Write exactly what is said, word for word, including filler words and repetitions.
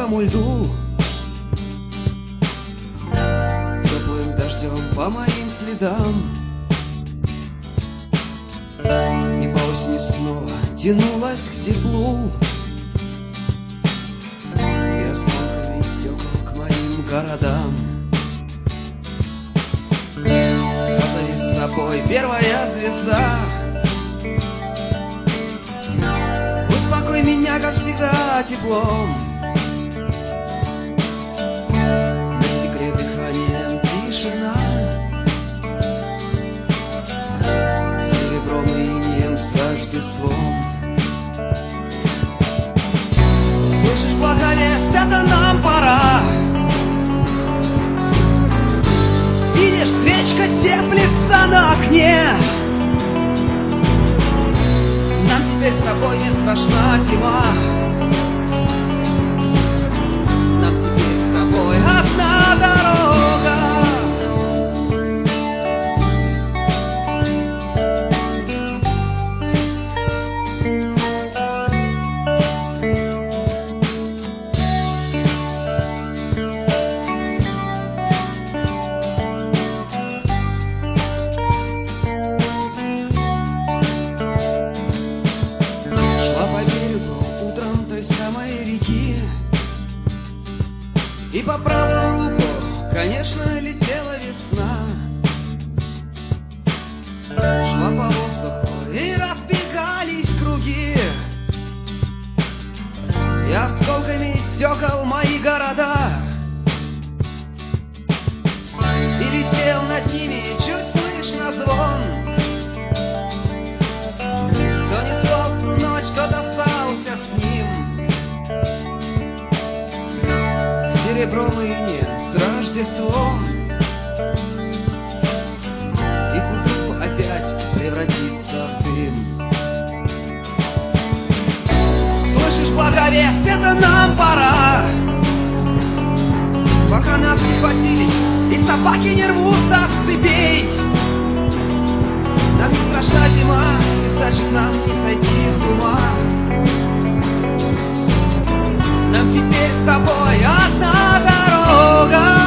мокрому льду, теплым дождем по моим следам. И по осени снова тянулась к теплу, и осколками стекол к моим городам. Позови с собой первая звезда, успокой меня, как всегда, теплом. На стекле дыханием тишина, серебром и инеем с Рождеством. Слышишь, благовесть, это нам пора. Видишь, свечка теплится на окне. Нам теперь с тобой не страшна зима. Нам теперь с тобой одна дорога. И по правую руку, конечно, летела весна. Шла по воздуху, и разбегались круги, и осколками стекол мои города. И летел над ними, чуть слышно звон. Кто не спал всю ночь, тот остался с ним. Серебром и инеем с Рождеством. И к утру опять превратится в дым. Слышишь, благовесть, это нам пора. Пока нас не хватились, и собаки не рвутся с цепей. Нам не страшна зима, и значит нам не сойти с ума. Нам теперь с тобой одна дорога.